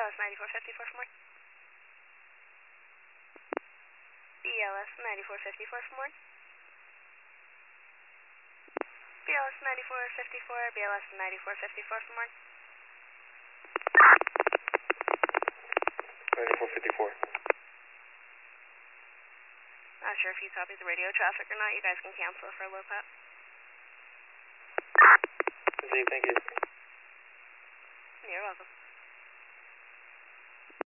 BLS 9454 for more. BLS 9454 for more. BLS 9454, BLS 9454 for more. 9454. Not sure if you copy the radio traffic or not. You guys can cancel for a low pat. Thank you. You're welcome.